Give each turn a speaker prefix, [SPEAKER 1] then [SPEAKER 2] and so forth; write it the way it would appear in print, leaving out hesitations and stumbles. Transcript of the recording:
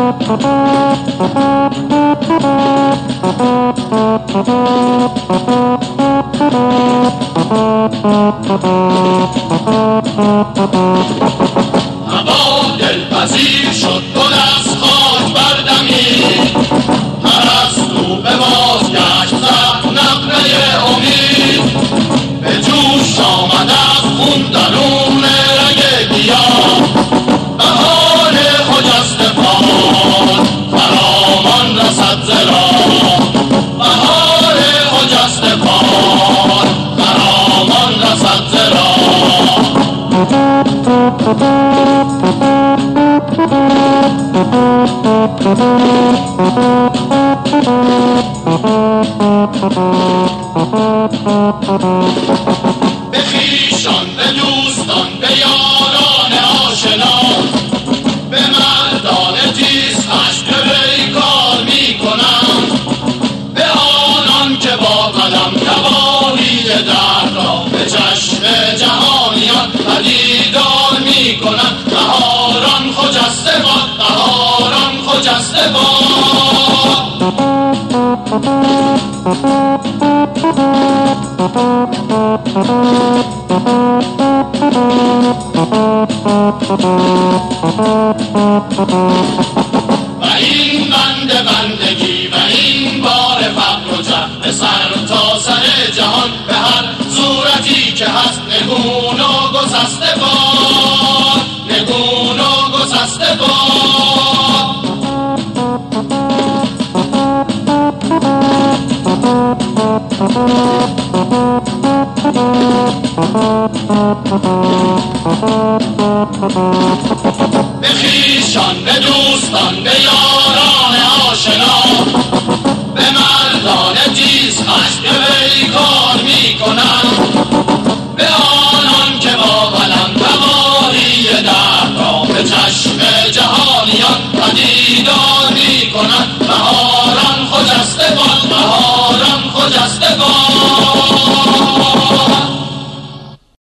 [SPEAKER 1] هوا دلپذیر شد گل از خاک بردمید، پرستو به بازگشت زد نغمه امید. به جوش آمد از خون درون رگ گیاه، بهار خجسته باد خرامان رسد ز راه. بهار خجسته باد خرامان رسد ز راه. به خویشان، به دوستان، به یاران آشنا، به مردان تیز خشم پیکار می کنم. به آنان که با قدم نواحی درد را به چشم جهانیان پدیدار می کنند. بهاران خجسته باد، بهاران خجسته باد. و این بندگی و این بار فقر و جهل به سر تا سر جهان، به هر صورتی که هست نگون و گسسته باد، نگون و گسسته باد. به خویشان، به دوستان، به یاران آشنا، به مردان تیز خشم